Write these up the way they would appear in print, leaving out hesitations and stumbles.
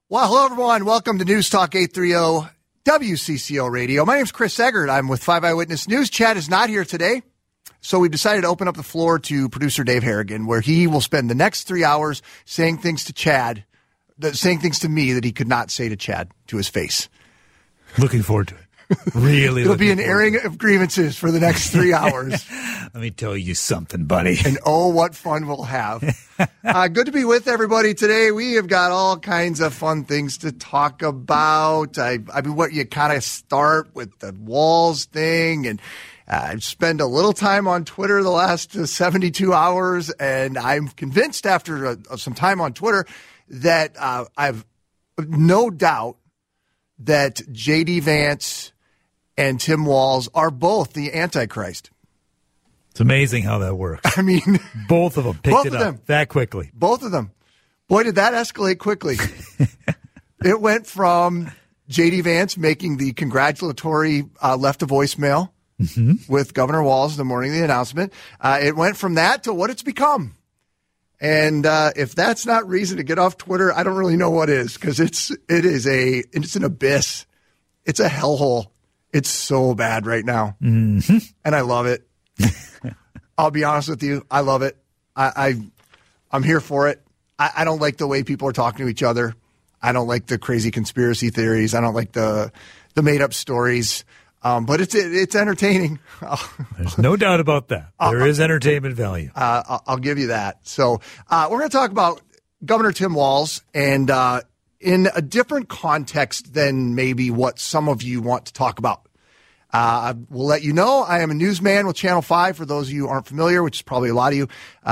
Well, hello, everyone. Welcome to News Talk 830 WCCO Radio. My name is Chris Eggert. I'm with 5 Eyewitness News. Chad is not here today, so we decided to open up the floor to producer Dave Harrigan, where he will spend the next 3 hours saying things to Chad, saying things to me that he could not say to Chad to his face. Looking forward to it. Really, it'll be an airing of grievances for the next 3 hours. Let me tell you something, buddy. And oh, what fun we'll have. Good to be with everybody today. We have got all kinds of fun things to talk about. I mean, what you kind of start with the Walls thing, and I've spent a little time on Twitter the last 72 hours, and I'm convinced after some time on Twitter that I've no doubt that J.D. Vance and Tim Walz are both the Antichrist. It's amazing how that works. I mean, both of them picked it up that quickly. Both of them. Boy, did that escalate quickly. It went from J.D. Vance making the congratulatory left a voicemail with Governor Walz the morning of the announcement. It went from that to what it's become. And if that's not reason to get off Twitter, I don't really know what is, because it's an abyss. It's a hellhole. It's so bad right now, and I love it. I'll be honest with you, I love it. I'm here for it. I don't like the way people are talking to each other. I don't like the crazy conspiracy theories. I don't like the made up stories. But it's entertaining. There's no doubt about that. There is entertainment value. I'll give you that. So we're going to talk about Governor Tim Walz, and in a different context than maybe what some of you want to talk about. We'll let you know I am a newsman with Channel 5, for those of you who aren't familiar, which is probably a lot of you.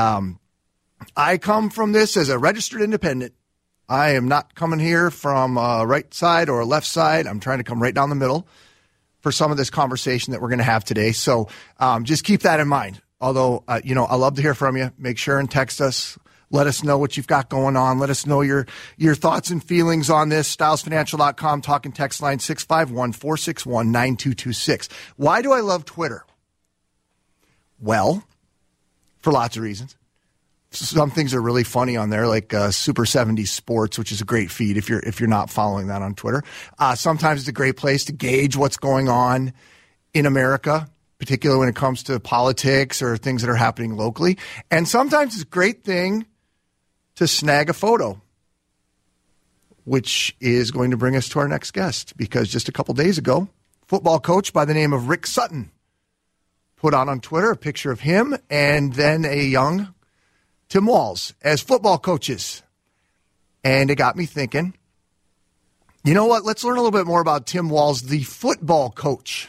I come from this as a registered independent. I am not coming here from a right side or a left side. I'm trying to come right down the middle for some of this conversation that we're going to have today. So just keep that in mind. Although, I love to hear from you. Make sure and text us. Let us know what you've got going on. Let us know your thoughts and feelings on this. StylesFinancial.com, talk and text line 651-461-9226. Why do I love Twitter? Well, for lots of reasons. Some things are really funny on there, like Super 70s Sports, which is a great feed if you're not following that on Twitter. Sometimes it's a great place to gauge what's going on in America, particularly when it comes to politics or things that are happening locally. And sometimes it's a great thing to snag a photo, which is going to bring us to our next guest, because just a couple days ago, football coach by the name of Rick Sutton put on Twitter a picture of him and then a young Tim Walz as football coaches. And it got me thinking, you know what? Let's learn a little bit more about Tim Walz, the football coach.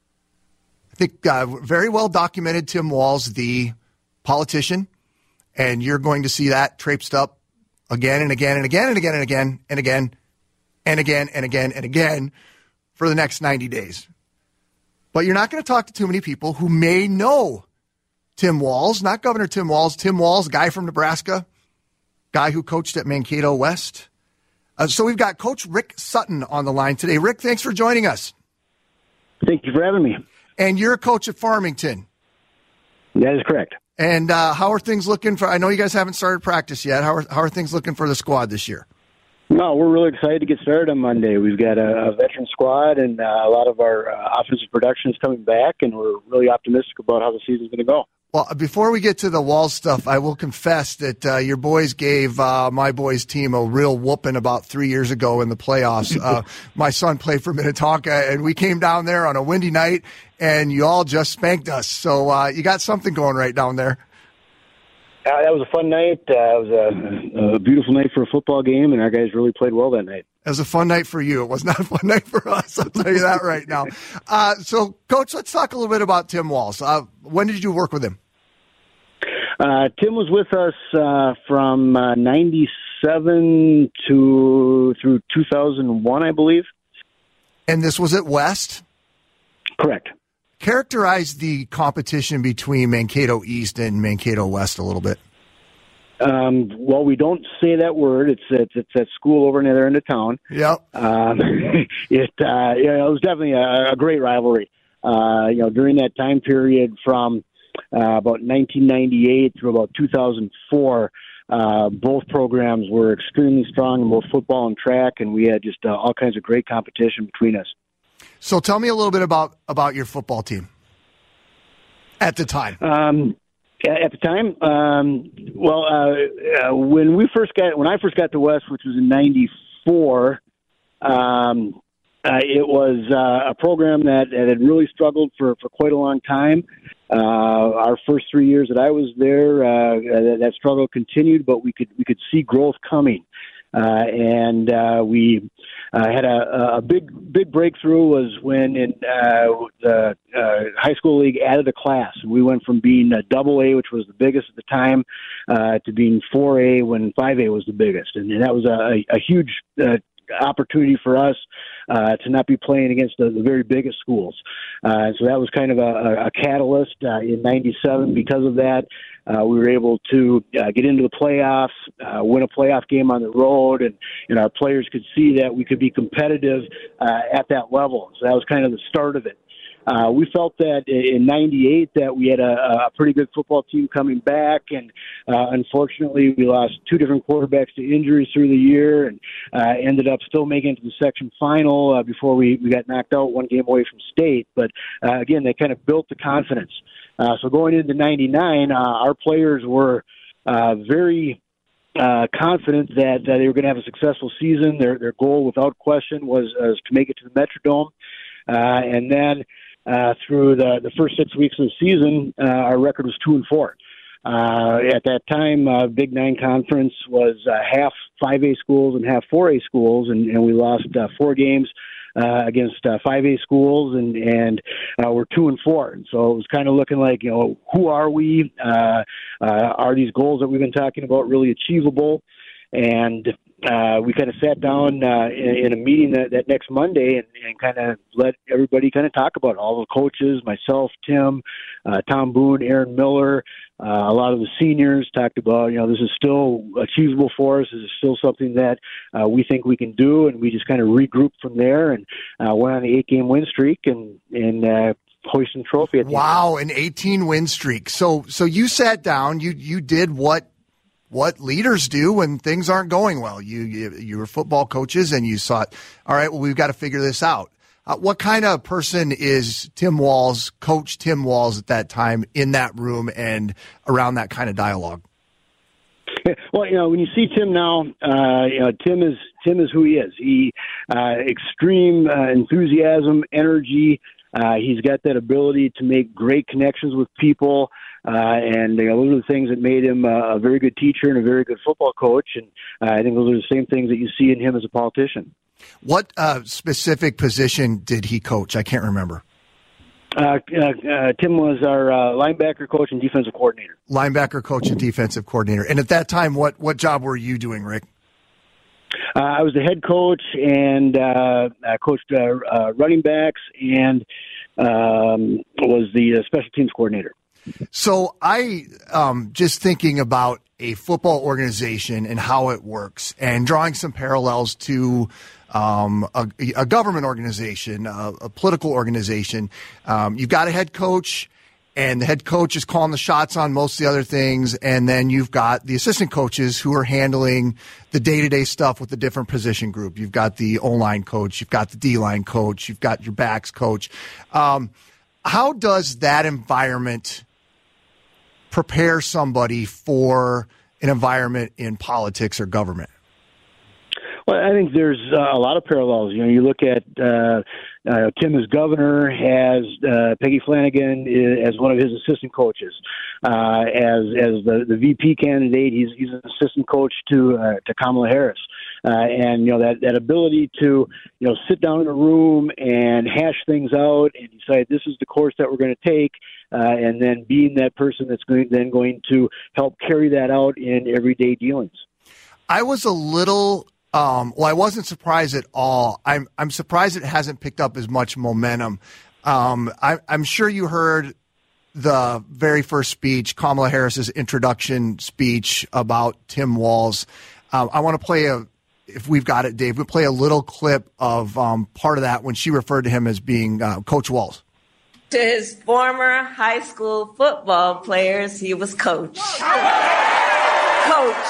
I think very well documented Tim Walz, the politician. And you're going to see that traipsed up again and again and again and again and again and again and again and again and again for the next 90 days. But you're not going to talk to too many people who may know Tim Walz, not Governor Tim Walz. Tim Walz, guy from Nebraska, guy who coached at Mankato West. So we've got Coach Rick Sutton on the line today. Rick, thanks for joining us. Thank you for having me. And you're a coach at Farmington. That is correct. And how are things looking for? I know you guys haven't started practice yet. How are things looking for the squad this year? No, we're really excited to get started on Monday. We've got a veteran squad, and a lot of our offensive production is coming back, and we're really optimistic about how the season's going to go. Well, before we get to the Walz stuff, I will confess that your boys gave my boys' team a real whooping about 3 years ago in the playoffs. My son played for Minnetonka, and we came down there on a windy night, and you all just spanked us. So you got something going right down there. That was a fun night. It was a beautiful night for a football game, and our guys really played well that night. It was a fun night for you. It was not a fun night for us. I'll tell you that right now. So, Coach, let's talk a little bit about Tim Walz. When did you work with him? Tim was with us from 97 through 2001, I believe. And this was at West? Correct. Characterize the competition between Mankato East and Mankato West a little bit. Well, we don't say that word. It's that school over near the other end of town. Yep. It was definitely a great rivalry. During that time period from about 1998 through about 2004, both programs were extremely strong in both football and track, and we had just all kinds of great competition between us. So tell me a little bit about your football team at the time. At the time, when I first got to West, which was in '94, it was a program that had really struggled for quite a long time. Our first 3 years that I was there, that struggle continued, but we could see growth coming. We had a big breakthrough was when the high school league added a class. We went from being a AA, which was the biggest at the time, to being 4A when 5A was the biggest. And that was a huge opportunity for us to not be playing against the very biggest schools. So that was kind of a catalyst in '97. Because of that, we were able to get into the playoffs, win a playoff game on the road, and our players could see that we could be competitive at that level. So that was kind of the start of it. We felt that in '98 that we had a pretty good football team coming back, and unfortunately we lost two different quarterbacks to injuries through the year, and ended up still making it to the section final before we got knocked out one game away from state. But again, they kind of built the confidence. So going into '99, our players were very confident that they were going to have a successful season. Their goal, without question, was to make it to the Metrodome, and then through the first 6 weeks of the season, our record was 2-4. At that time, Big Nine Conference was half 5A schools and half 4A schools, and we lost 4 games against 5A schools, and we're 2-4. And so it was kind of looking like, who are we? Are these goals that we've been talking about really achievable? And we kind of sat down in a meeting that next Monday and kind of let everybody kind of talk about it. All the coaches, myself, Tim, Tom Boone, Aaron Miller, a lot of the seniors talked about, this is still achievable for us. This is still something that we think we can do. And we just kind of regrouped from there and went on an 8-game win streak and hoisted the trophy at the end. An 18-win streak. So you sat down, you did what leaders do when things aren't going well. You were football coaches, and you thought, all right, well, we've got to figure this out. What kind of person is Tim Walz, Coach Tim Walz at that time in that room and around that kind of dialogue? Well, when you see Tim now, Tim is who he is. He extreme enthusiasm, energy. He's got that ability to make great connections with people. And those are the things that made him a very good teacher and a very good football coach. And I think those are the same things that you see in him as a politician. What specific position did he coach? I can't remember. Tim was our linebacker coach and defensive coordinator. Linebacker coach and defensive coordinator. And at that time, what job were you doing, Rick? I was the head coach, and I coached running backs, and was the special teams coordinator. So I just thinking about a football organization and how it works, and drawing some parallels to a government organization, a political organization. You've got a head coach, and the head coach is calling the shots on most of the other things, and then you've got the assistant coaches who are handling the day-to-day stuff with the different position group. You've got the O-line coach, you've got the D-line coach, you've got your backs coach. How does that environment prepare somebody for an environment in politics or government? Well, I think there's a lot of parallels. You look at Tim as governor, has Peggy Flanagan as one of his assistant coaches. As the VP candidate, he's an assistant coach to Kamala Harris. And that ability to sit down in a room and hash things out and decide this is the course that we're going to take, and then being that person that's going to help carry that out in everyday dealings. I was a little. I wasn't surprised at all. I'm surprised it hasn't picked up as much momentum. I'm sure you heard the very first speech, Kamala Harris's introduction speech about Tim Walz. I want to play if we've got it, Dave, we'll play a little clip of part of that when she referred to him as being Coach Walz. To his former high school football players, he was coach. coach.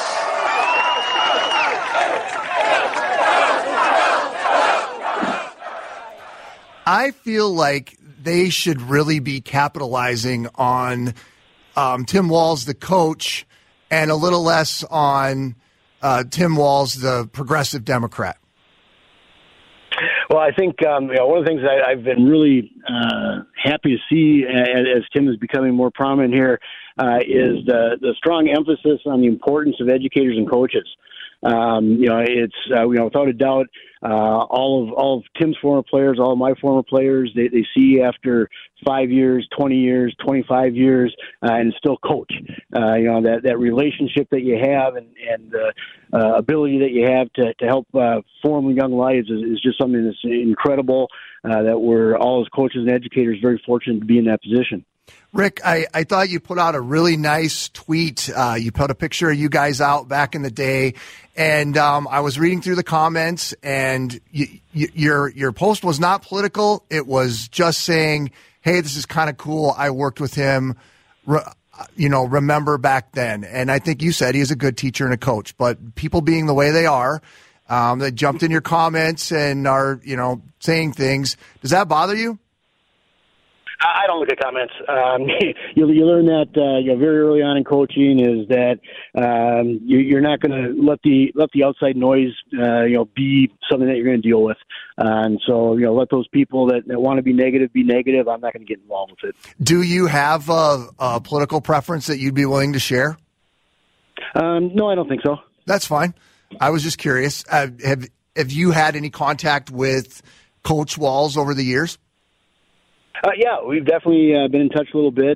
I feel like they should really be capitalizing on Tim Walz, the coach, and a little less on Tim Walz, the progressive Democrat. Well, I think one of the things that I've been really happy to see as Tim is becoming more prominent here is the strong emphasis on the importance of educators and coaches. It's without a doubt, all of Tim's former players, all of my former players, they see after 5 years, 20 years, 25 years, and still coach. That relationship that you have and the ability that you have to help form young lives is just something that's incredible. That we're all as coaches and educators very fortunate to be in that position. Rick, I thought you put out a really nice tweet. You put a picture of you guys out back in the day, and I was reading through the comments, and your post was not political. It was just saying, hey, this is kind of cool. I worked with him, remember back then. And I think you said he's a good teacher and a coach. But people being the way they are, they jumped in your comments and are, saying things. Does that bother you? I don't look at comments. You learn that very early on in coaching is that you're not going to let the outside noise be something that you're going to deal with. And so let those people that want to be negative be negative. I'm not going to get involved with it. Do you have a political preference that you'd be willing to share? No, I don't think so. That's fine. I was just curious. Have you had any contact with Coach Walz over the years? Yeah, we've definitely been in touch a little bit.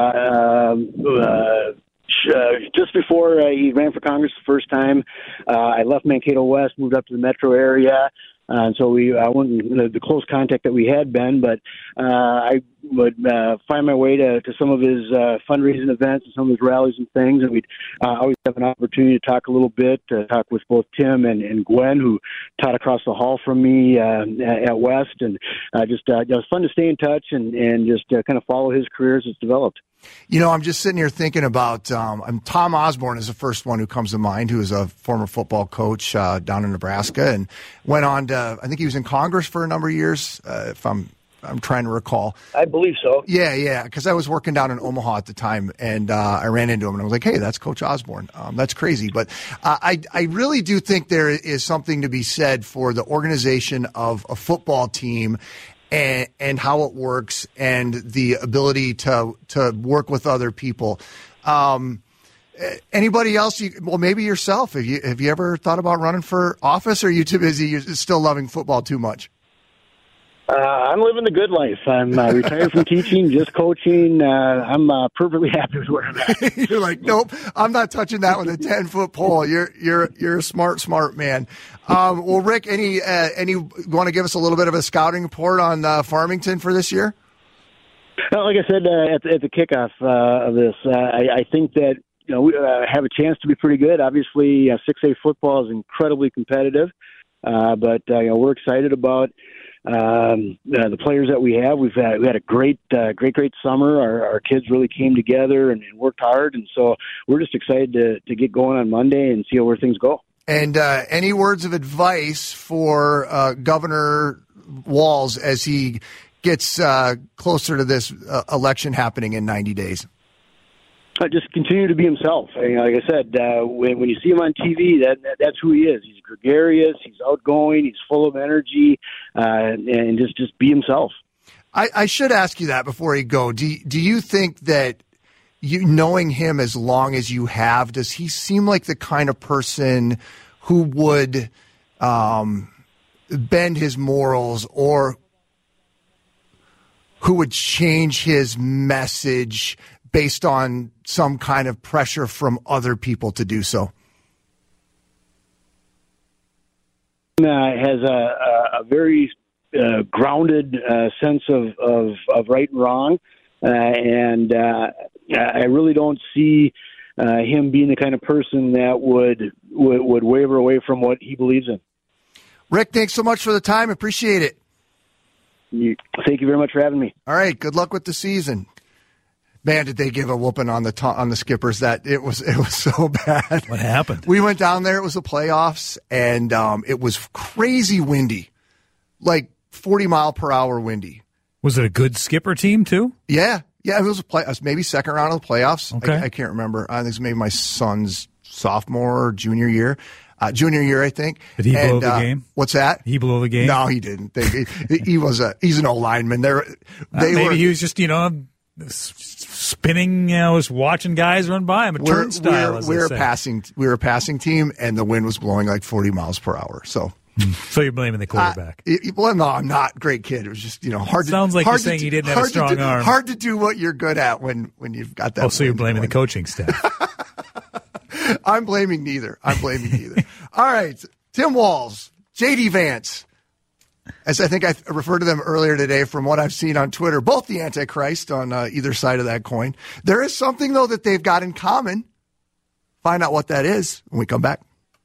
Just before he ran for Congress the first time, I left Mankato West, moved up to the metro area. And so I wasn't the close contact that we had been, but I would find my way to some of his fundraising events and some of his rallies and things, and we'd always have an opportunity to talk a little bit, talk with both Tim and Gwen, who taught across the hall from me at West, and it was fun to stay in touch and just kind of follow his career as it's developed. I'm just sitting here thinking about Tom Osborne is the first one who comes to mind, who is a former football coach down in Nebraska and went on to, I think he was in Congress for a number of years, if I'm trying to recall. I believe so. Yeah, because I was working down in Omaha at the time, and I ran into him, and I was like, hey, that's Coach Osborne. That's crazy. But I really do think there is something to be said for the organization of a football team and how it works and the ability to work with other people. Anybody else? Maybe yourself. Have you ever thought about running for office, or are you too busy? You're still loving football too much? I'm living the good life. I'm retired from teaching, just coaching. I'm perfectly happy with where I'm at. You're like, nope, I'm not touching that with a 10-foot pole. You're a smart man. Well, Rick, any want to give us a little bit of a scouting report on Farmington for this year? Well, like I said at the kickoff of this, I think that we have a chance to be pretty good. Obviously, 6A football is incredibly competitive, but we're excited about the players that we have. We had a great summer. Our kids really came together and worked hard, and so we're just excited to get going on Monday and see where things go. And any words of advice for Governor Walz as he gets closer to this election happening in 90 days? Just continue to be himself. Like I said, when you see him on TV, that's who he is. He's gregarious, he's outgoing, he's full of energy, and just be himself. I should ask you that before you go. Do you think that, knowing him as long as you have, does he seem like the kind of person who would bend his morals or who would change his message based on some kind of pressure from other people to do so? Has a very grounded sense of right and wrong, and I really don't see him being the kind of person that would waver away from what he believes in. Rick, thanks so much for the time. Appreciate it. Thank you very much for having me. All right. Good luck with the season. Man, did they give a whooping on the Skippers? That it was so bad. What happened? We went down there. It was the playoffs, and it was crazy windy, like 40-mile-per-hour windy. Was it a good Skipper team too? Yeah. It was maybe second round of the playoffs. Okay. I can't remember. I think it's maybe my son's sophomore or junior year. Junior year, I think. Did he blow the game? What's that? He blew the game? No, he didn't. He's an old lineman. Maybe he was just, spinning, was watching guys run by him, a turnstile, as they say. We were a passing team, and the wind was blowing like 40 miles per hour. So you're blaming the quarterback. Well, no, I'm not. Great kid. It was just, hard. Sounds like you're saying he didn't have a strong arm. Hard to do what you're good at when you've got that. Oh, so you're blaming the coaching staff. I'm blaming neither. All right. Tim Walz, J.D. Vance, as I think I referred to them earlier today from what I've seen on Twitter, both the Antichrist on either side of that coin. There is something, though, that they've got in common. Find out what that is when we come back.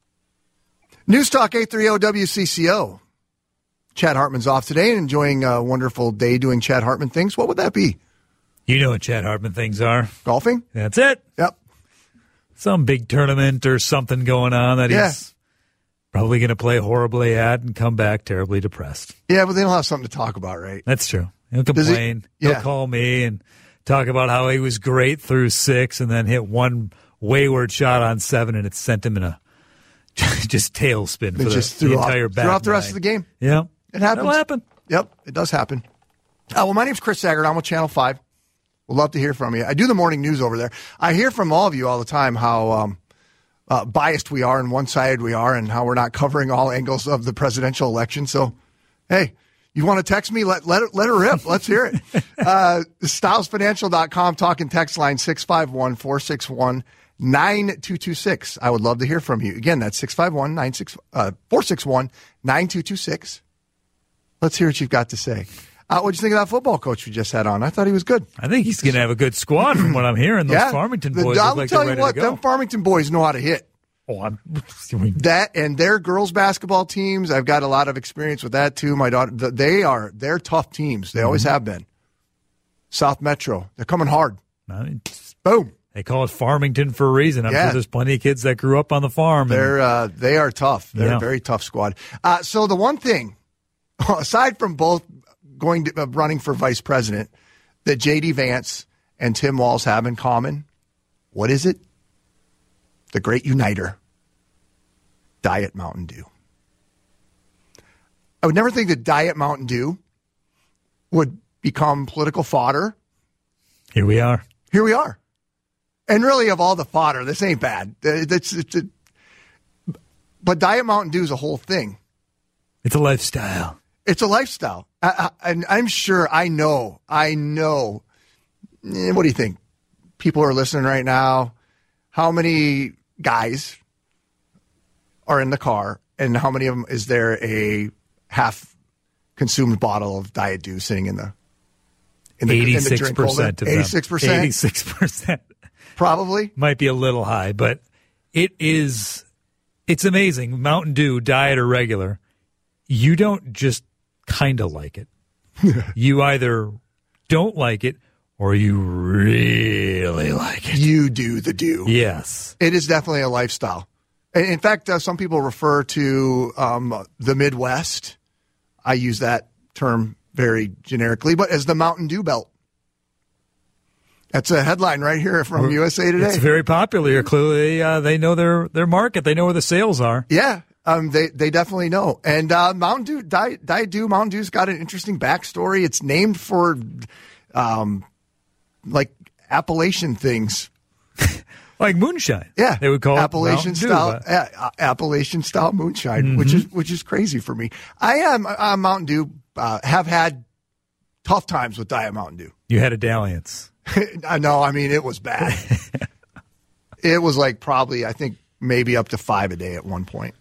News Talk 830 WCCO. Chad Hartman's off today and enjoying a wonderful day doing Chad Hartman things. What would that be? You know what Chad Hartman things are. Golfing? That's it. Yep. Some big tournament or something going on that he's probably going to play horribly at and come back terribly depressed. Yeah, but they don't have something to talk about, right? That's true. He'll complain. He'll call me and talk about how he was great through 6 and then hit one wayward shot on 7 and it sent him in a just tailspin for the entire back. Throughout the rest of the game. Yeah. It happens. That'll happen. Yep, it does happen. Well, my name's Chris Saggart. I'm with Channel 5. We'd love to hear from you. I do the morning news over there. I hear from all of you all the time how biased we are and one-sided we are and how we're not covering all angles of the presidential election. So, hey, you want to text me? Let it rip. Let's hear it. StylesFinancial.com, talking text line 651-461-9226. I would love to hear from you. Again, that's 461-9226. Let's hear what you've got to say. What'd you think of that football coach we just had on? I thought he was good. I think he's going to have a good squad from what I'm hearing. Those Farmington boys look like they're ready to go. Them Farmington boys know how to hit. That and their girls basketball teams, I've got a lot of experience with that too. My daughter, they're tough teams. They always have been. South Metro, they're coming hard. Boom. They call it Farmington for a reason. I'm sure there's plenty of kids that grew up on the farm. They are tough. They're a very tough squad. So the one thing, aside from both running for vice president, that J.D. Vance and Tim Walz have in common, what is it? The great uniter, Diet Mountain Dew. I would never think that Diet Mountain Dew would become political fodder. Here we are. And really, of all the fodder, this ain't bad. But Diet Mountain Dew is a whole thing. It's a lifestyle. It's a lifestyle. And I'm sure, I know. What do you think? People are listening right now. How many guys are in the car, and how many of them is there a half-consumed bottle of Diet Dew sitting in the 86% of them. 86%? 86%. Probably. Might be a little high, but it's amazing. Mountain Dew, diet or regular, you don't just kind of like it. You either don't like it or you really like it. You do the dew. Yes. It is definitely a lifestyle. In fact, some people refer to the Midwest, I use that term very generically, but as the Mountain Dew Belt. That's a headline right here from USA Today. It's very popular. Clearly, they know their market. They know where the sales are. Yeah, they definitely know. And Mountain Dew, Diet Dew, Mountain Dew's got an interesting backstory. It's named for like Appalachian things. Like moonshine. Yeah. They would call Appalachian it style. Appalachian style moonshine, which is crazy for me. I am Mountain Dew, have had tough times with Diet Mountain Dew. You had a dalliance. No, I mean, it was bad. It was like probably, I think, maybe up to 5 a day at one point.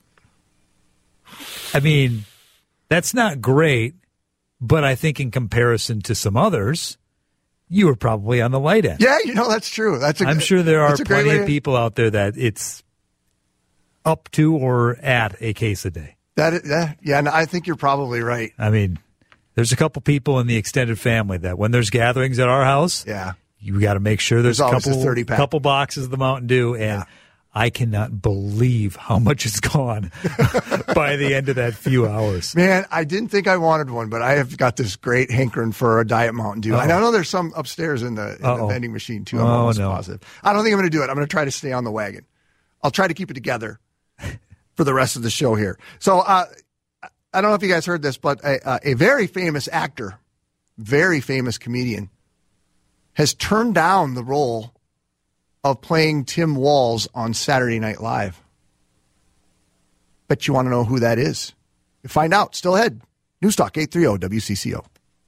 I mean, that's not great, but I think in comparison to some others, you were probably on the light end. Yeah, that's true. I'm sure there are plenty of people out there that it's up to or at a case a day. Yeah, and I think you're probably right. I mean, there's a couple people in the extended family that when there's gatherings at our house, you got to make sure there's a always a 30-pack. couple boxes of the Mountain Dew, and I cannot believe how much is gone by the end of that few hours. Man, I didn't think I wanted one, but I have got this great hankering for a Diet Mountain Dew. And I know there's some upstairs in the vending machine, too. I'm almost positive. I don't think I'm going to do it. I'm going to try to stay on the wagon. I'll try to keep it together for the rest of the show here. So I don't know if you guys heard this, but a very famous actor, very famous comedian, has turned down the role of playing Tim Walz on Saturday Night Live. Bet you want to know who that is. You find out. Still ahead. Newstalk 830 WCCO.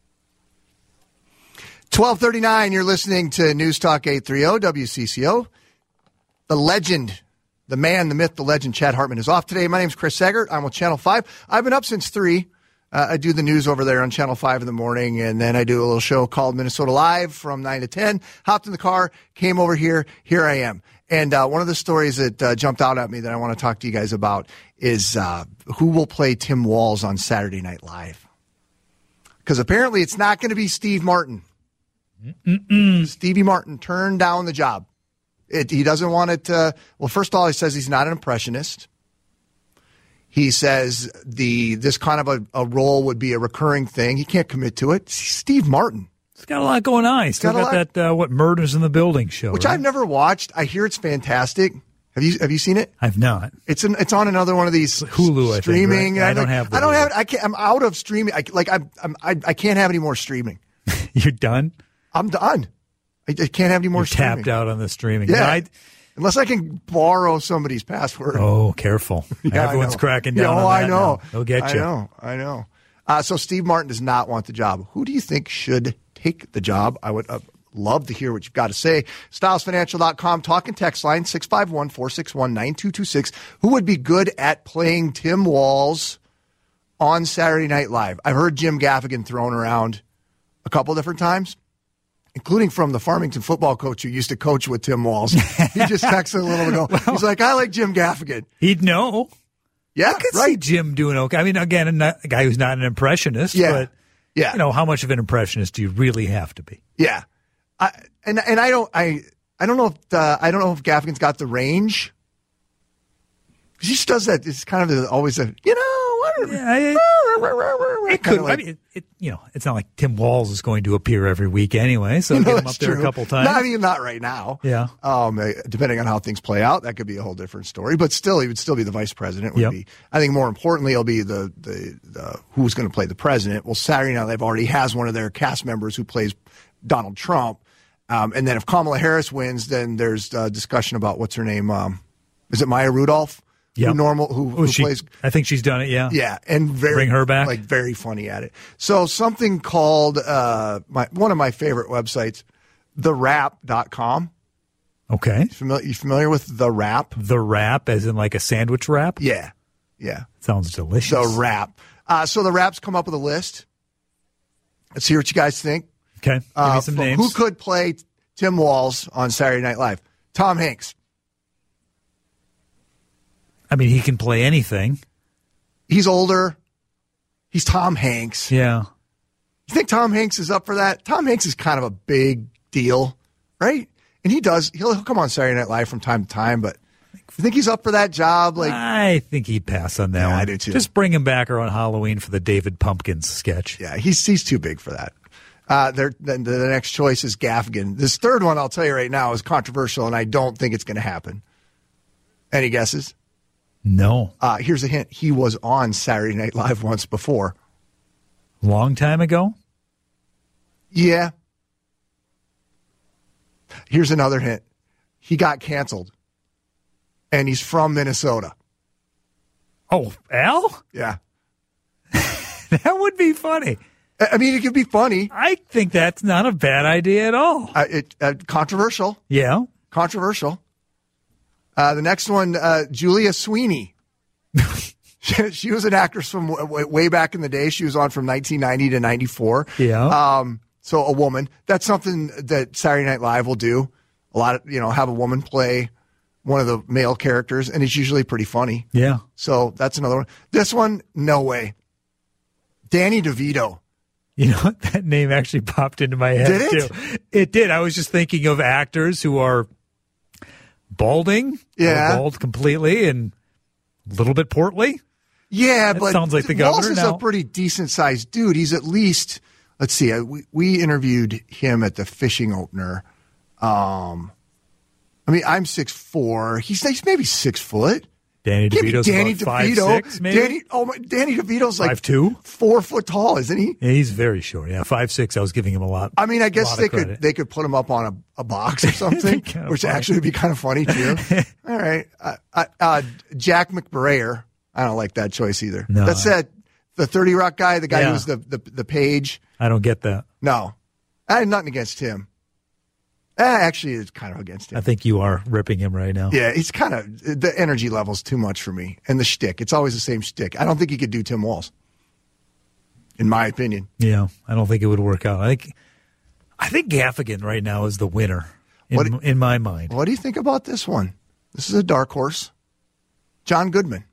1239, you're listening to Newstalk 830 WCCO. The legend, the man, the myth, the legend, Chad Hartman is off today. My name's Chris Segert. I'm with Channel 5. I've been up since 3. I do the news over there on Channel 5 in the morning, and then I do a little show called Minnesota Live from 9 to 10. Hopped in the car, came over here. Here I am. And one of the stories that jumped out at me that I want to talk to you guys about is who will play Tim Walz on Saturday Night Live. Because apparently it's not going to be Steve Martin. Stevie Martin turned down the job. He doesn't want it to. Well, first of all, he says he's not an impressionist. He says this kind of a role would be a recurring thing. He can't commit to it. Steve Martin. He's got a lot going on. He's still got that Murders in the Building show, which I've never watched. I hear it's fantastic. Have you seen it? I've not. It's on another one of these Hulu streaming. I don't have. I don't have it. I can't. I'm out of streaming. I can't have any more streaming. You're done. I'm done. I can't have any more streaming. Tapped out on the streaming. Yeah. Unless I can borrow somebody's password. Oh, careful. Yeah, everyone's cracking down on that. I know. Now. They'll get you. I know. So Steve Martin does not want the job. Who do you think should take the job? I would love to hear what you've got to say. StylesFinancial.com, talk and text line 651-461-9226. Who would be good at playing Tim Walz on Saturday Night Live? I've heard Jim Gaffigan thrown around a couple different times, including from the Farmington football coach who used to coach with Tim Walz. He just texted a little ago. He's like, I like Jim Gaffigan. He'd know. Yeah, I could see Jim doing okay. I mean, again, a guy who's not an impressionist, but you know, how much of an impressionist do you really have to be? Yeah. I don't know if Gaffigan's got the range. He just does that. It's kind of always a, it could. I mean, it's not like Tim Walz is going to appear every week anyway, so get him up there a couple times. Not right now. Yeah. Depending on how things play out, that could be a whole different story. But still, he would still be the vice president. I think more importantly, he'll be the who's going to play the president. Well, Saturday Night Live already has one of their cast members who plays Donald Trump. And then if Kamala Harris wins, then there's discussion about what's her name. Is it Maya Rudolph? Yep. Who plays? I think she's done it. Yeah. Yeah, and bring her back. Like very funny at it. So something called one of my favorite websites, TheWrap.com. Okay. You familiar with The Wrap? The Wrap, as in like a sandwich wrap. Yeah. Sounds delicious. The Wrap. So The Wrap's come up with a list. Let's hear what you guys think. Okay. Give me some names. Who could play Tim Walz on Saturday Night Live? Tom Hanks. I mean, he can play anything. He's older. He's Tom Hanks. Yeah. You think Tom Hanks is up for that? Tom Hanks is kind of a big deal, right? And he'll come on Saturday Night Live from time to time, but you think he's up for that job? I think he'd pass on that one. I do too. Just bring him back around Halloween for the David Pumpkins sketch. Yeah, he's too big for that. The next choice is Gaffigan. This third one, I'll tell you right now, is controversial, and I don't think it's going to happen. Any guesses? No. Here's a hint. He was on Saturday Night Live once before. Long time ago? Yeah. Here's another hint. He got canceled, and he's from Minnesota. Oh, Al? Yeah. That would be funny. I mean, it could be funny. I think that's not a bad idea at all. Controversial. Yeah. Controversial. The next one, Julia Sweeney. She was an actress from way back in the day. She was on from 1990 to 94. Yeah. So a woman. That's something that Saturday Night Live will do. A lot of, have a woman play one of the male characters, and it's usually pretty funny. Yeah. So that's another one. This one, no way. Danny DeVito. You know what? That name actually popped into my head, Did it? too. It did. I was just thinking of actors who are balding. Yeah. Or bald completely and a little bit portly. Yeah, That but sounds like the Walls governor is now. a pretty decent-sized dude. He's at least, let's see, we interviewed him at the fishing opener. I'm 6'4". He's maybe 6 foot. Danny DeVito's Danny about DeVito. 5'6", maybe? Danny DeVito's like 5'2"? 4 foot tall, isn't he? Yeah, he's very short. Yeah, 5'6". I was giving him a lot. I mean, I guess lot of credit. they could put him up on a box or something, Kinda which funny. actually would be kind of funny too. All right, Jack McBrayer. I don't like that choice either. No. That's the 30 Rock guy, the guy Yeah. who was the page. I don't get that. No, I had nothing against him. Actually, it's kind of against him. I think you are ripping him right now. Yeah, he's kind of the energy level's too much for me, and the shtick. It's always the same shtick. I don't think he could do Tim Walz, in my opinion. Yeah, I don't think it would work out. I think Gaffigan right now is the winner in my mind. What do you think about this one? This is a dark horse. John Goodman.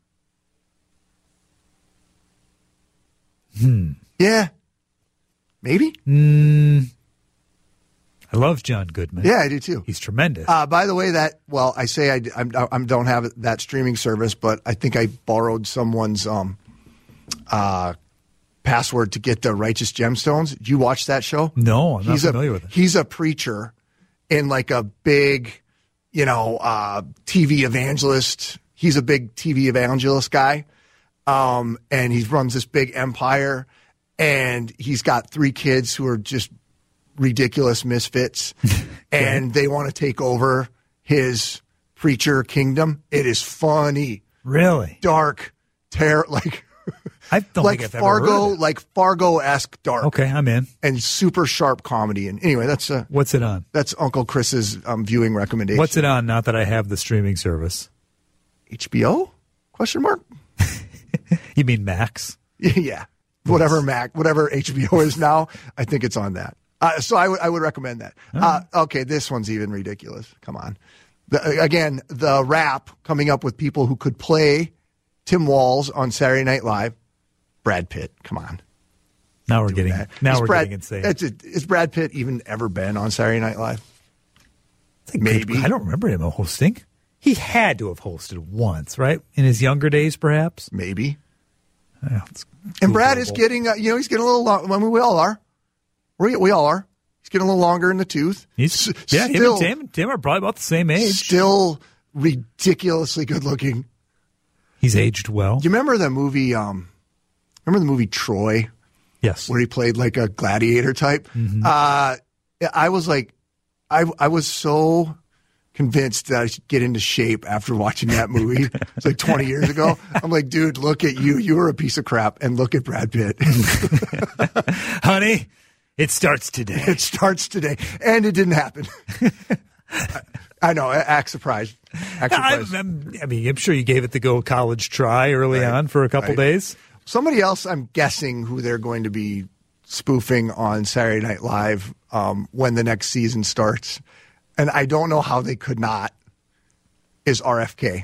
Yeah. Maybe? I love John Goodman. Yeah, I do too. He's tremendous. By the way, I say I don't have that streaming service, but I think I borrowed someone's password to get the Righteous Gemstones. Did you watch that show? No, I'm not familiar with it. He's a preacher in like a big, TV evangelist. He's a big TV evangelist guy. And he runs this big empire, and he's got 3 kids who are just ridiculous misfits, and they want to take over his preacher kingdom. It is funny, Really? dark, like I don't like think I've ever heard of it. like Fargo-esque dark, Okay, I'm in. and super sharp comedy. And anyway, What's it on? that's Uncle Chris's viewing recommendation. What's it on? Not that I have the streaming service. HBO? Question mark. You mean Max? Yeah, whatever whatever HBO is now, I think it's on that. So I would recommend that. Okay, this one's even ridiculous. Come on. Again, the rap coming up with people who could play Tim Walz on Saturday Night Live. Brad Pitt. Come on. Now we're getting getting insane. Has Brad Pitt even ever been on Saturday Night Live? Maybe. I don't remember him hosting. He had to have hosted once, right? In his younger days, perhaps. Maybe. Yeah, it's And Brad is Googleable. getting, he's getting a little long. I mean, we all are. We all are. He's getting a little longer in the tooth. Him still, and Tim are probably about the same age. Still ridiculously good looking. He's aged well. Do you remember the movie? Remember the movie Troy, Yes. where he played like a gladiator type? Mm-hmm. I was like, I was so convinced that I should get into shape after watching that movie. It's like 20 years ago. I'm like, dude, look at you. You were a piece of crap, and look at Brad Pitt. Honey, it starts today. It starts today, and it didn't happen. I know. Act surprised. I'm sure you gave it the go college try early on for a couple days. Somebody else, I'm guessing, who they're going to be spoofing on Saturday Night Live when the next season starts, and I don't know how they could not, is RFK.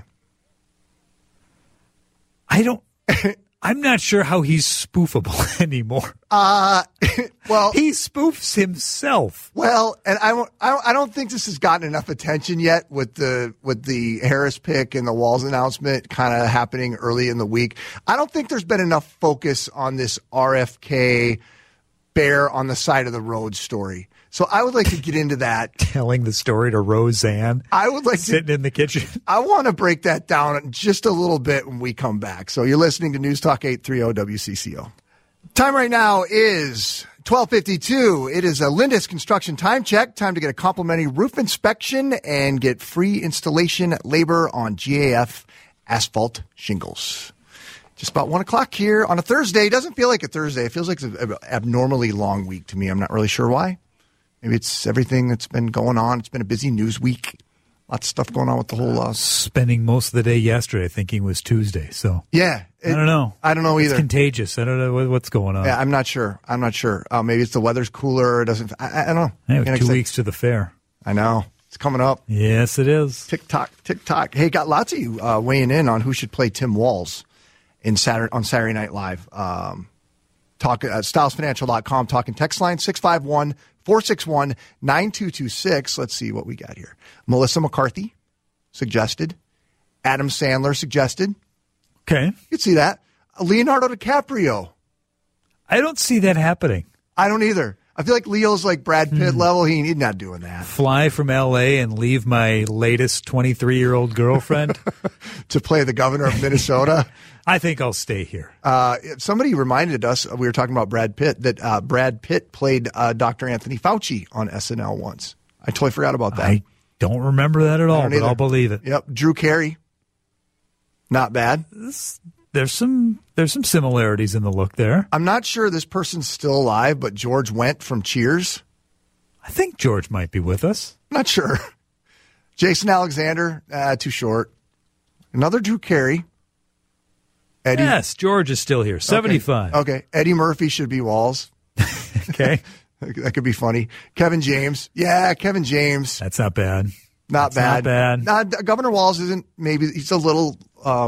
I'm not sure how he's spoofable anymore. Well, He spoofs himself. well, and I don't think this has gotten enough attention yet with the Harris pick and the Walz announcement kind of happening early in the week. I don't think there's been enough focus on this RFK bear on the side of the road story. So I would like to get into that. Telling the story to Roseanne. I would like to. Sitting in the kitchen. I want to break that down just a little bit when we come back. So you're listening to News Talk 830 WCCO. Time right now is 12:52. It is a Lindis Construction time check. Time to get a complimentary roof inspection and get free installation labor on GAF asphalt shingles. Just about 1 o'clock here on a Thursday. It doesn't feel like a Thursday. It feels like it's an abnormally long week to me. I'm not really sure why. Maybe it's everything that's been going on. It's been a busy news week. Lots of stuff going on with the whole Spending most of the day yesterday thinking it was Tuesday. So yeah. I don't know. I don't know either. It's contagious. I don't know what's going on. Yeah, I'm not sure. Maybe it's the weather's cooler. It doesn't. I don't know. Hey, Can't 2 say- weeks to the fair. I know. It's coming up. Yes, it is. Tick tock. Hey, got lots of you weighing in on who should play Tim Walz on Saturday Night Live. StylesFinancial.com. Talking text line 651-461-9226. Let's see what we got here. Melissa McCarthy suggested. Adam Sandler suggested. Okay. You could see that. Leonardo DiCaprio. I don't see that happening. I don't either. I feel like Leo's like Brad Pitt level. He's not doing that. Fly from L.A. and leave my latest 23-year-old girlfriend to play the governor of Minnesota. I think I'll stay here. Somebody reminded us, we were talking about Brad Pitt, that Brad Pitt played Dr. Anthony Fauci on SNL once. I totally forgot about that. I don't remember that at all, but I'll believe it. Yep. Drew Carey. Not bad. There's some similarities in the look there. I'm not sure this person's still alive, but George Wendt from Cheers. I think George might be with us. Not sure. Jason Alexander, too short. Another Drew Carey. Eddie. Yes, George is still here. 75. Okay. Eddie Murphy should be Walls. Okay. That could be funny. Kevin James. Yeah, Kevin James. That's not bad. Not bad. Governor Walls isn't, maybe he's a little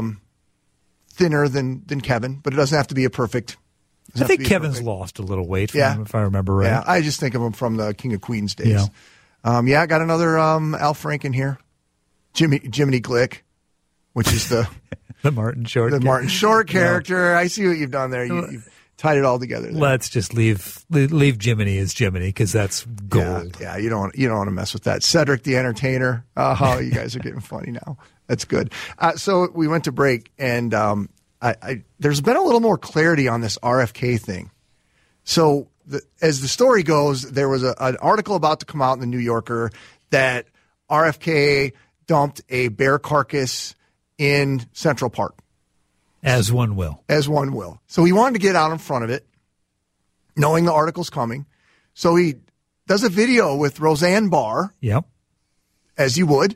thinner than Kevin, but it doesn't have to be a perfect. I think Kevin's lost a little weight from him, if I remember right. Yeah, I just think of him from the King of Queens days. Yeah, I got another Al Franken here. Jiminy Glick, which is the the Martin Short character. I see what you've done there. You've tied it all together there. Let's just leave Jiminy as Jiminy because that's gold. Yeah, you don't want to mess with that. Cedric the Entertainer. Oh, you guys are getting funny now. That's good. So we went to break, and there's been a little more clarity on this RFK thing. So as the story goes, there was an article about to come out in the New Yorker that RFK dumped a bear carcass in Central Park. As one will. So he wanted to get out in front of it, knowing the article's coming. So he does a video with Roseanne Barr. Yep. As you would.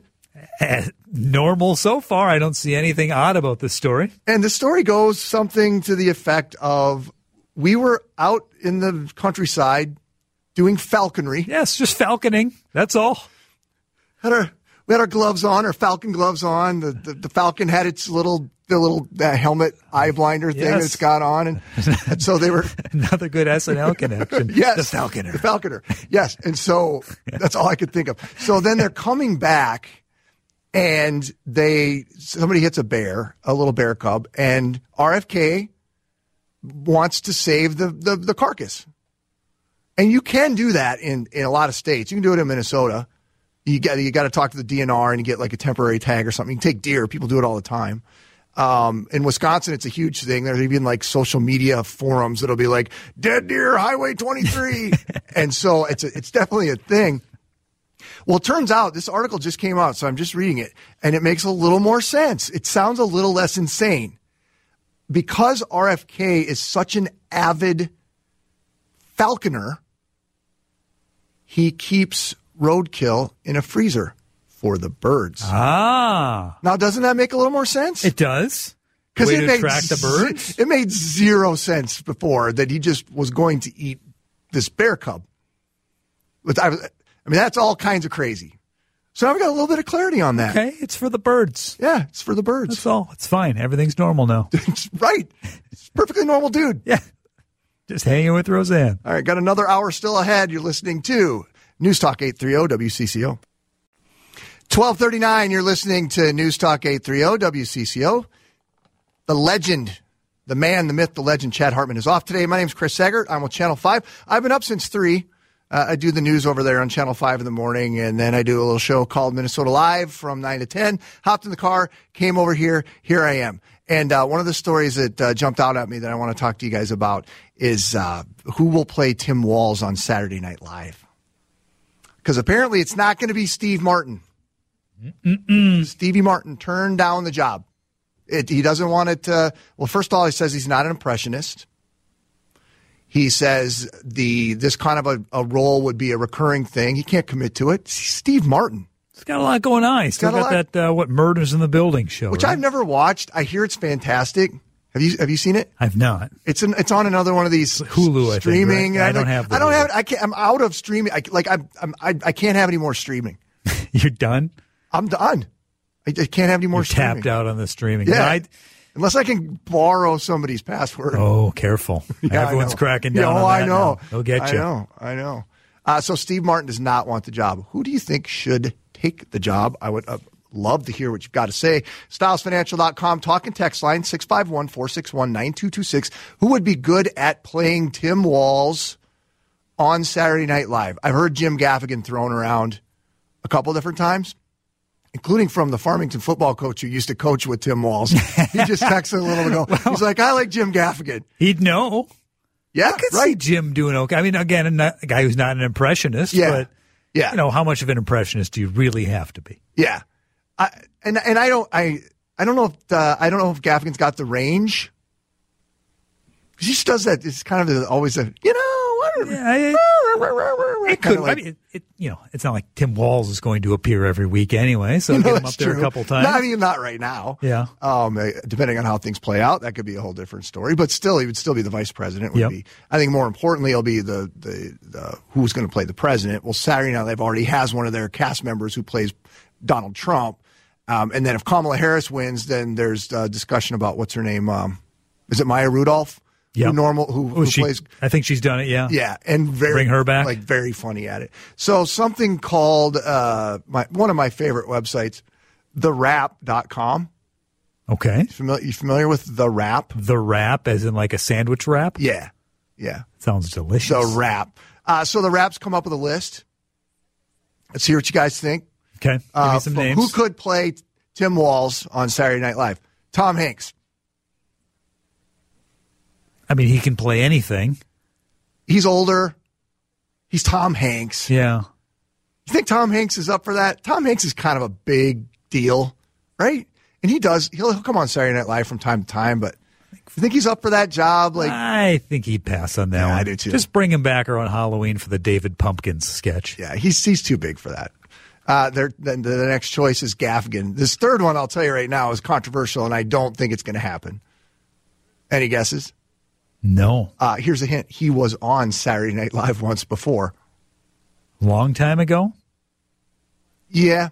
Normal so far. I don't see anything odd about this story. And the story goes something to the effect of, we were out in the countryside doing falconry. Yes, just falconing. That's all. We had our gloves on, our falcon gloves on. The falcon had its little helmet eye blinder thing that it's got on. And so they were... Another good SNL connection. Yes. The falconer. The falconer. Yes. And so that's all I could think of. So then they're coming back, and somebody hits a little bear cub, and RFK wants to save the carcass. And you can do that in a lot of states. You can do it in Minnesota. You got to talk to the DNR and you get like a temporary tag or something. You can take deer. People do it all the time. In Wisconsin, it's a huge thing. There's even like social media forums that'll be like, dead deer, Highway 23. And so it's definitely a thing. Well, it turns out this article just came out, so I'm just reading it, and it makes a little more sense. It sounds a little less insane. Because RFK is such an avid falconer, he keeps roadkill in a freezer for the birds. Ah. Now, doesn't that make a little more sense? It does. Because it made attract the birds? It made zero sense before that he just was going to eat this bear cub. I mean, that's all kinds of crazy. So now we got a little bit of clarity on that. Okay, it's for the birds. Yeah, it's for the birds. That's all. It's fine. Everything's normal now. Right. It's a perfectly normal dude. Yeah. Just hanging with Roseanne. All right, got another hour still ahead. You're listening to News Talk 830 WCCO. 12:39, you're listening to News Talk 830 WCCO. The legend, the man, the myth, the legend, Chad Hartman is off today. My name's Chris Saggart. I'm with Channel 5. I've been up since 3. I do the news over there on Channel 5 in the morning, and then I do a little show called Minnesota Live from 9 to 10. Hopped in the car, came over here. Here I am. And one of the stories that jumped out at me that I want to talk to you guys about is who will play Tim Walz on Saturday Night Live. Because apparently it's not going to be Steve Martin. Stevie Martin turned down the job. He doesn't want it to... Well, first of all, he says he's not an impressionist. He says this kind of a role would be a recurring thing. He can't commit to it. Steve Martin. He's got a lot going on. He's still got that Murders in the Building show, which right? I've never watched. I hear it's fantastic. Have you seen it? I've not. It's on another one of these Hulu streaming. I don't have. I don't have it. I can't. I'm out of streaming. I can't have any more streaming. You're done. I'm done. I can't have any more streaming. Tapped out on the streaming. Yeah. Unless I can borrow somebody's password. Oh, careful. Yeah, Everyone's cracking down on that I know. now. They'll get you. I know. So Steve Martin does not want the job. Who do you think should take the job? I would love to hear what you've got to say. StylesFinancial.com, talk and text line 651-461-9226. Who would be good at playing Tim Walz on Saturday Night Live? I've heard Jim Gaffigan thrown around a couple different times, including from the Farmington football coach who used to coach with Tim Walz. He just texted a little ago. He's like, I like Jim Gaffigan. He'd know. Yeah, I could see Jim doing okay. I mean, again, a guy who's not an impressionist, but how much of an impressionist do you really have to be? Yeah. I don't know if Gaffigan's got the range. He just does that. It's kind of always it could. I mean, it's not like Tim Walz is going to appear every week anyway, so get him up there a couple times. No, I mean, not right now. Yeah. Depending on how things play out, that could be a whole different story. But still, he would still be the vice president. I think more importantly, it'll be the who's going to play the president. Well, Saturday Night Live already has one of their cast members who plays Donald Trump. And then if Kamala Harris wins, then there's discussion about what's her name. Is it Maya Rudolph? Yeah. Who plays? I think she's done it. Yeah. Yeah. And bring her back. Like very funny at it. So something called, one of my favorite websites, TheWrap.com. Okay. You familiar with The Wrap? The Wrap as in like a sandwich wrap? Yeah. Yeah. Sounds delicious. The Wrap. So The Wrap's come up with a list. Let's hear what you guys think. Okay. Give me some names. Who could play Tim Walz on Saturday Night Live? Tom Hanks. I mean, he can play anything. He's older. He's Tom Hanks. Yeah. You think Tom Hanks is up for that? Tom Hanks is kind of a big deal, right? And he'll come on Saturday Night Live from time to time, but you think he's up for that job? Like, I think he'd pass on that one. I do too. Just bring him back around Halloween for the David Pumpkins sketch. Yeah, he's too big for that. The next choice is Gaffigan. This third one, I'll tell you right now, is controversial, and I don't think it's going to happen. Any guesses? No. Here's a hint. He was on Saturday Night Live once before. Long time ago? Yeah.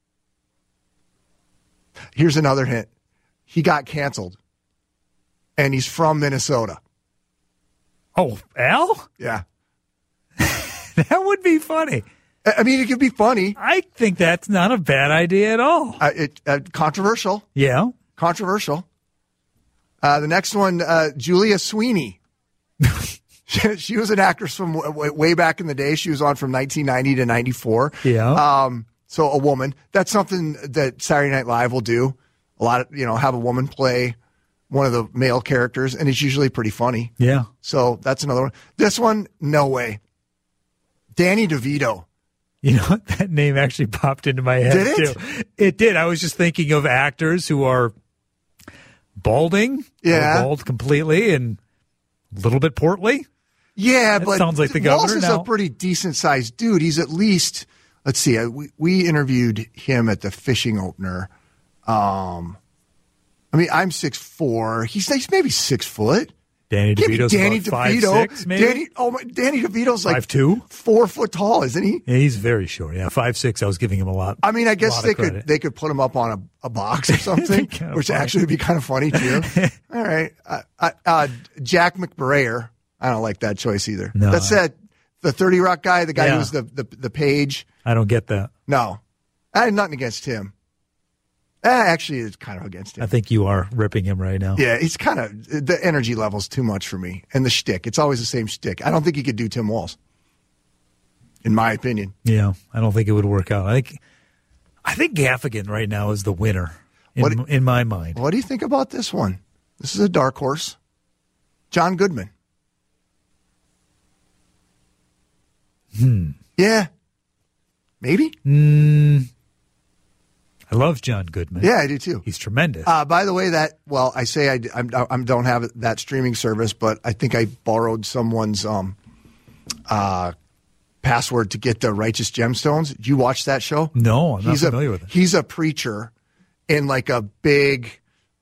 Here's another hint. He got canceled, and he's from Minnesota. Oh, Al? Yeah. That would be funny. I mean, it could be funny. I think that's not a bad idea at all. Controversial. Yeah. Controversial. The next one, Julia Sweeney. She was an actress from way back in the day. She was on from 1990 to 94. Yeah. So a woman. That's something that Saturday Night Live will do. A lot of, have a woman play one of the male characters, and it's usually pretty funny. Yeah. So that's another one. This one, no way. Danny DeVito. You know what? That name actually popped into my head, did it? too. It did. I was just thinking of actors who are balding. Yeah. Or bald completely and a little bit portly. Yeah, that but sounds like the governor. Walz is a pretty decent-sized dude. He's at least, let's see, we interviewed him at the fishing opener. I'm 6'4". He's maybe 6 foot. Danny DeVito's about 5'6", maybe? Danny DeVito's like 5'2", 4 foot tall, isn't he? Yeah, he's very short. Yeah, 5'6". I was giving him a lot. I mean, I guess they could put him up on a box or something, which actually would be kind of funny too. All right, Jack McBrayer. I don't like that choice either. No, that's the 30 Rock guy, the guy who was the page. I don't get that. No, I had nothing against him. Actually, it's kind of against him. I think you are ripping him right now. Yeah, it's kind of, the energy level's too much for me. And the shtick, it's always the same shtick. I don't think he could do Tim Walz, in my opinion. Yeah, I don't think it would work out. I think Gaffigan right now is the winner in my mind. What do you think about this one? This is a dark horse. John Goodman. Yeah. Maybe? I love John Goodman. Yeah, I do too. He's tremendous. By the way, I don't have that streaming service, but I think I borrowed someone's password to get the Righteous Gemstones. Did you watch that show? No, I'm not familiar with it. He's a preacher in like a big,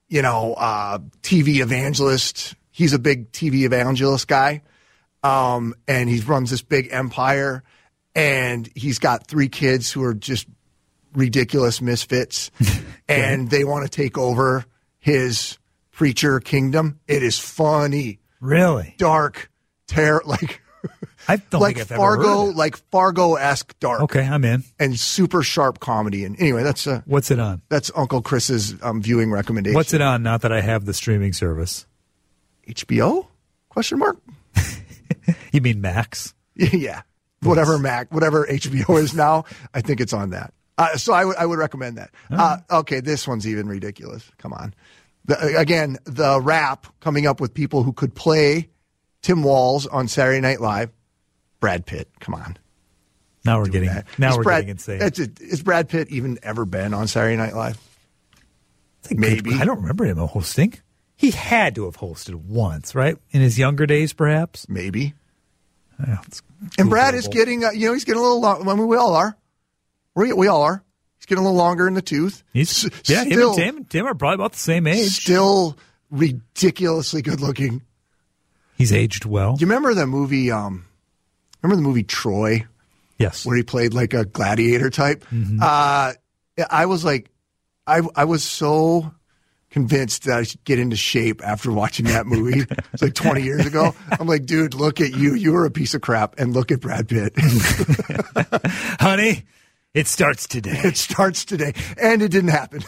TV evangelist. He's a big TV evangelist guy. And he runs this big empire, and he's got 3 kids who are just ridiculous misfits, and they want to take over his Preacher Kingdom. It is funny, Really? dark, like I don't like think I've ever heard Fargo, of it. like Fargo-esque dark. Okay, I'm in. And super sharp comedy. And anyway, What's it on? that's Uncle Chris's viewing recommendation. What's it on? Not that I have the streaming service. HBO? Question mark? You mean Max? Yeah. Whatever HBO is now, I think it's on that. So I would recommend that. Okay, this one's even ridiculous. Come on. Again, the rap coming up with people who could play Tim Walz on Saturday Night Live. Brad Pitt. Come on. Now we're getting getting insane. Has Brad Pitt even ever been on Saturday Night Live? Maybe. I don't remember him hosting. He had to have hosted once, right? In his younger days, perhaps. Maybe. Yeah, and Brad is getting, he's getting a little long. I mean, we all are. We all are. He's getting a little longer in the tooth. Him and Tim are probably about the same age. Still ridiculously good looking. He's aged well. You remember the movie? Remember the movie Troy? Yes. Where he played like a gladiator type. Mm-hmm. I was like, I was so convinced that I should get into shape after watching that movie. It's like 20 years ago. I'm like, dude, look at you. You were a piece of crap. And look at Brad Pitt. Honey, it starts today. It starts today. And it didn't happen.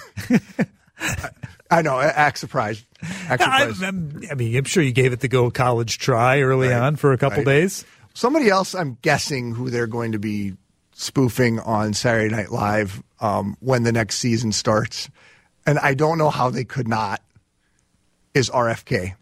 I know. Act surprised. I'm sure you gave it the go college try early on for a couple days. Somebody else, I'm guessing, who they're going to be spoofing on Saturday Night Live when the next season starts, and I don't know how they could not, is RFK.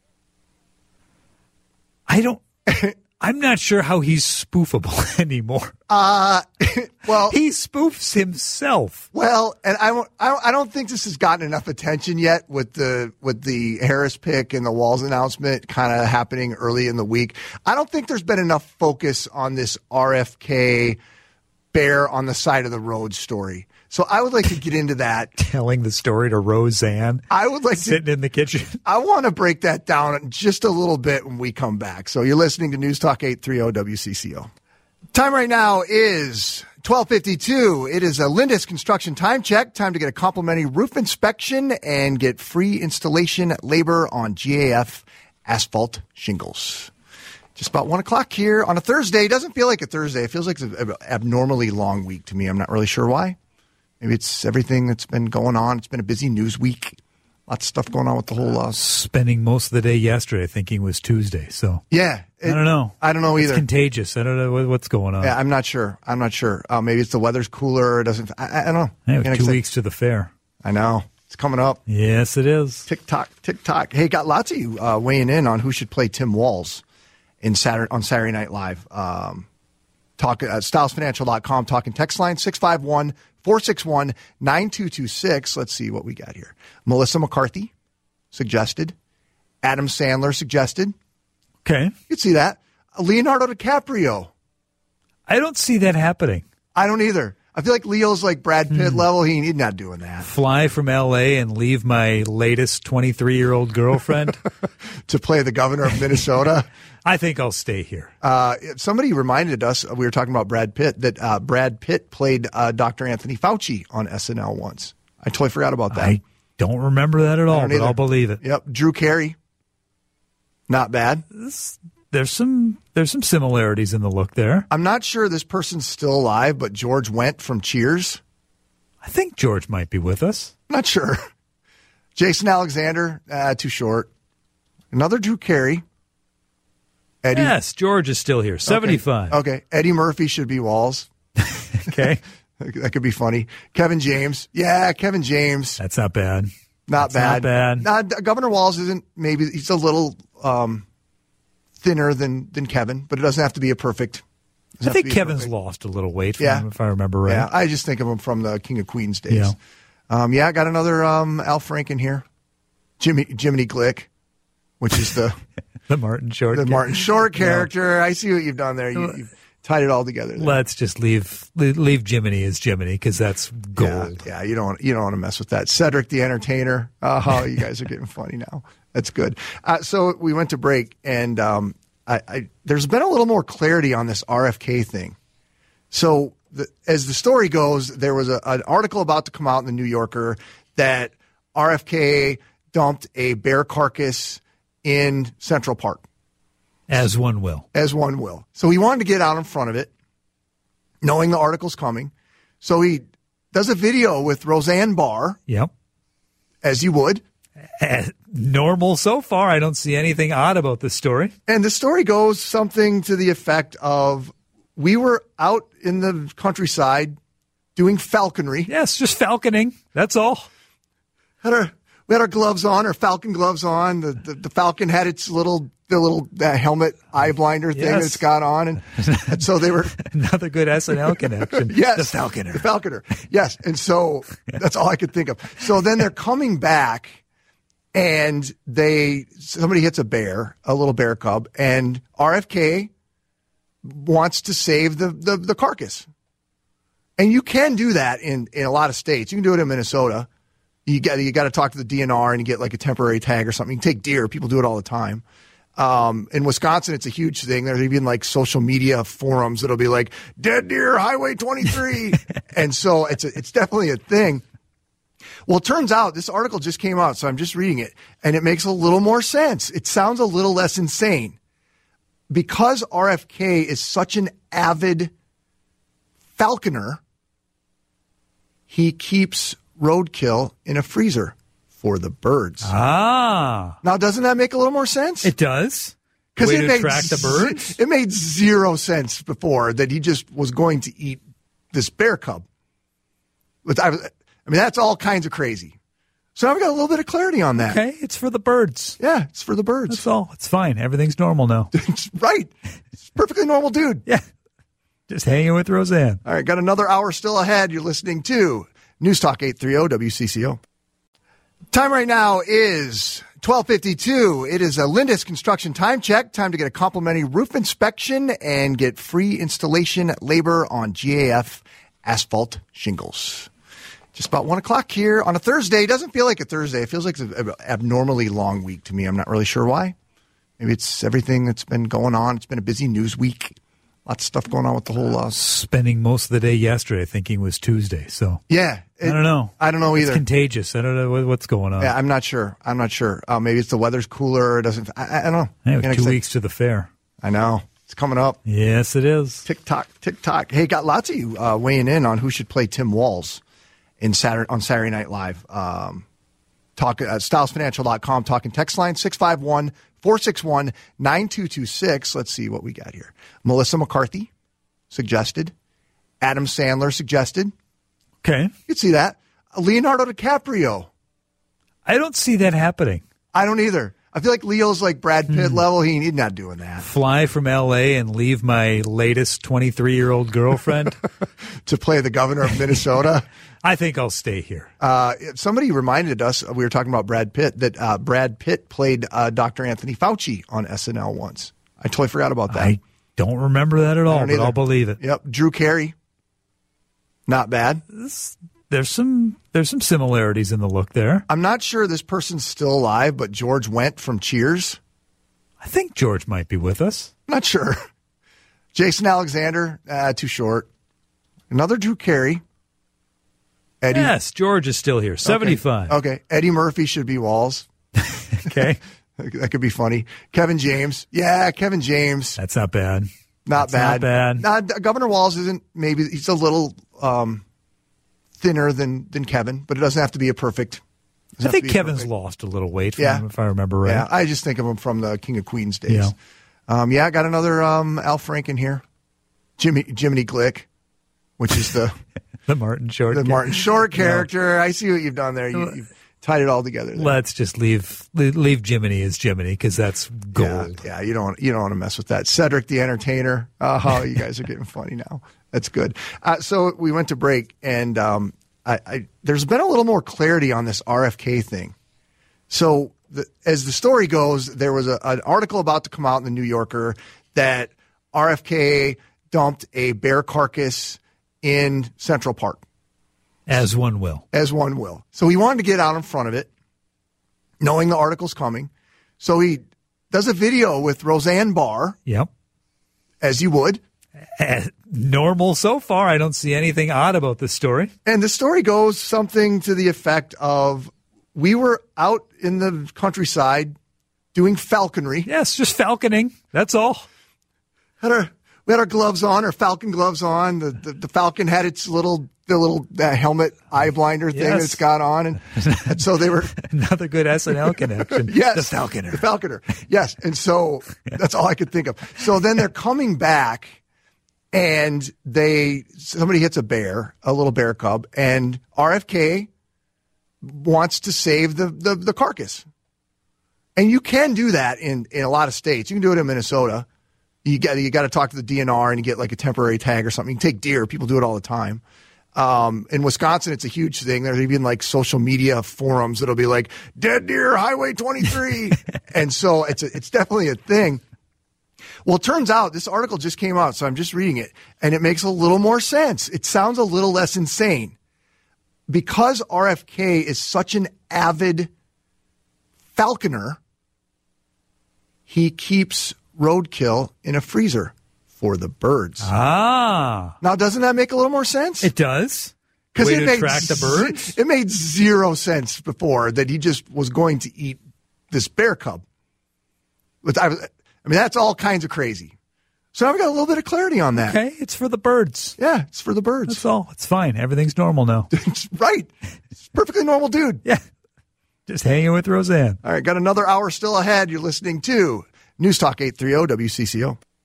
I'm not sure how he's spoofable anymore. Well, he spoofs himself. Well, and I don't think this has gotten enough attention yet with the Harris pick and the Walz announcement kind of happening early in the week. I don't think there's been enough focus on this RFK bear on the side of the road story. So I would like to get into that. Telling the story to Roseanne. I would like sitting in the kitchen. I want to break that down just a little bit when we come back. So you're listening to News Talk 830 WCCO. Time right now is 12:52. It is a Lindis Construction time check. Time to get a complimentary roof inspection and get free installation labor on GAF asphalt shingles. Just about 1 o'clock here on a Thursday. It doesn't feel like a Thursday. It feels like it's an abnormally long week to me. I'm not really sure why. Maybe it's everything that's been going on. It's been a busy news week. Lots of stuff going on with the whole... Spending most of the day yesterday thinking it was Tuesday. So yeah. I don't know. I don't know either. It's contagious. I don't know what's going on. Yeah, I'm not sure. Maybe it's the weather's cooler. It doesn't... I don't know. Hey, 2 weeks to the fair. I know. It's coming up. Yes, it is. Tick-tock, tick-tock. Hey, got lots of you weighing in on who should play Tim Walz on Saturday Night Live. StylesFinancial.com, talking text line 651-461-9226. Let's see what we got here. Melissa McCarthy suggested. Adam Sandler suggested. Okay. You could see that. Leonardo DiCaprio. I don't see that happening. I don't either. I feel like Leo's like Brad Pitt level. He's not doing that. Fly from L.A. and leave my latest 23-year-old girlfriend. To play the governor of Minnesota. I think I'll stay here. Somebody reminded us, we were talking about Brad Pitt, that Brad Pitt played Dr. Anthony Fauci on SNL once. I totally forgot about that. I don't remember that at all, but I'll believe it. Yep. Drew Carey. Not bad. There's some similarities in the look there. I'm not sure this person's still alive, but George Wendt from Cheers. I think George might be with us. Not sure. Jason Alexander, too short. Another Drew Carey. Eddie. Yes, George is still here. 75. Okay. Eddie Murphy should be Walz. Okay. That could be funny. Kevin James. Yeah, Kevin James. That's not bad. Not bad. Governor Walz isn't, maybe he's a little thinner than Kevin, but it doesn't have to be a perfect. I think Kevin's lost a little weight from him, if I remember right. Yeah, I just think of him from the King of Queens days. Yeah, I got another Al Franken here. Jiminy Glick, which is the the Martin Short character. I see what you've done there. You've tied it all together there. Let's just leave Jiminy as Jiminy because that's gold. Yeah, you don't want to mess with that. Cedric the Entertainer. Oh, you guys are getting funny now. That's good. So we went to break, and there's been a little more clarity on this RFK thing. So as the story goes, there was an article about to come out in the New Yorker that RFK dumped a bear carcass in Central Park. As one will. As one will. So he wanted to get out in front of it, knowing the article's coming. So he does a video with Roseanne Barr. Yep. As you would. Normal so far. I don't see anything odd about this story. And the story goes something to the effect of, we were out in the countryside doing falconry. Yes, just falconing. That's all. We had our gloves on, our falcon gloves on. The falcon had its little helmet eye blinder thing that it's got on, and so they were another good SNL connection. Yes, the falconer. The falconer. Yes, and so that's all I could think of. So then they're coming back, and somebody hits a little bear cub, and RFK wants to save the carcass. And you can do that in a lot of states. You can do it in Minnesota. You got to talk to the DNR and you get like a temporary tag or something. You can take deer. People do it all the time. In Wisconsin, it's a huge thing. There's even like social media forums that'll be like dead deer, Highway 23, and so it's definitely a thing. Well, it turns out this article just came out, so I'm just reading it, and it makes a little more sense. It sounds a little less insane because RFK is such an avid falconer. He keeps roadkill in a freezer for the birds. Ah. Now, doesn't that make a little more sense? It does. Because it made attract the birds? It made zero sense before that he just was going to eat this bear cub. I mean, that's all kinds of crazy. So I've got a little bit of clarity on that. Okay, it's for the birds. Yeah, it's for the birds. That's all. It's fine. Everything's normal now. Right. It's a perfectly normal dude. Yeah. Just hanging with Roseanne. All right, got another hour still ahead. You're listening to News Talk 830 WCCO. Time right now is 12:52. It is a Lindis Construction time check. Time to get a complimentary roof inspection and get free installation labor on GAF asphalt shingles. Just about 1 o'clock here on a Thursday. It doesn't feel like a Thursday. It feels like it's an abnormally long week to me. I'm not really sure why. Maybe it's everything that's been going on. It's been a busy news week. Lots of stuff going on with the whole... Spending most of the day yesterday thinking it was Tuesday, so... Yeah. I don't know. I don't know either. It's contagious. I don't know what's going on. Yeah, I'm not sure. Maybe it's the weather's cooler. It doesn't... I don't know. Hey, 2 weeks to the fair. I know. It's coming up. Yes, it is. Tick-tock, tick-tock. Hey, got lots of you weighing in on who should play Tim Walz on Saturday Night Live. StylesFinancial.com, talking text line 651-461-9226. Let's see what we got here. Melissa McCarthy suggested. Adam Sandler suggested. Okay. You could see that. Leonardo DiCaprio. I don't see that happening. I don't either. I feel like Leo's like Brad Pitt level. He's not doing that. Fly from L.A. and leave my latest 23-year-old girlfriend. To play the governor of Minnesota. I think I'll stay here. Somebody reminded us, we were talking about Brad Pitt, that Brad Pitt played Dr. Anthony Fauci on SNL once. I totally forgot about that. I don't remember that at all, but I'll believe it. Yep. Drew Carey. Not bad. There's some similarities in the look there. I'm not sure this person's still alive, but George Wendt from Cheers. I think George might be with us. Not sure. Jason Alexander, too short. Another Drew Carey. Eddie. Yes, George is still here. 75. Okay. Eddie Murphy should be Walls. Okay. That could be funny. Kevin James. Yeah, Kevin James. That's not bad. Not bad. Governor Walz isn't, maybe he's a little thinner than Kevin, but it doesn't have to be a perfect. I think Kevin's lost a little weight from him, if I remember right. Yeah, I just think of him from the King of Queens days. Yeah. Got another Al Franken here. Jiminy Glick, which is the the Martin Short character. I see what you've done there. You've tied it all together there. Let's just leave Jiminy as Jiminy because that's gold. Yeah, you don't want to mess with that. Cedric the Entertainer. Oh, you guys are getting funny now. That's good. So we went to break, and there's been a little more clarity on this RFK thing. So as the story goes, there was an article about to come out in the New Yorker that RFK dumped a bear carcass in Central Park. As one will. So he wanted to get out in front of it, knowing the article's coming. So he does a video with Roseanne Barr. Yep. As you would. Normal so far. I don't see anything odd about this story. And the story goes something to the effect of, we were out in the countryside doing falconry. Yes, just falconing. That's all. We had our gloves on, our falcon gloves on. The falcon had its little helmet eye blinder thing that it's got on, and so they were another good SNL connection. Yes, the falconer. The falconer. Yes, and so that's all I could think of. So then they're coming back, and somebody hits a little bear cub, and RFK wants to save the carcass. And you can do that in a lot of states. You can do it in Minnesota. You got to talk to the DNR and you get like a temporary tag or something. You can take deer. People do it all the time. In Wisconsin, it's a huge thing. There's even like social media forums that'll be like dead deer, Highway 23. And so it's definitely a thing. Well, it turns out this article just came out, so I'm just reading it, and it makes a little more sense. It sounds a little less insane. Because RFK is such an avid falconer, he keeps roadkill in a freezer for the birds. Ah. Now, doesn't that make a little more sense? It does. Because Way to track the birds? It made zero sense before that he just was going to eat this bear cub. I mean, that's all kinds of crazy. So I've got a little bit of clarity on that. Okay, it's for the birds. Yeah, it's for the birds. That's all. It's fine. Everything's normal now. Right. It's a perfectly normal dude. Yeah. Just hanging with Roseanne. All right, got another hour still ahead. You're listening to News Talk 830 WCCO.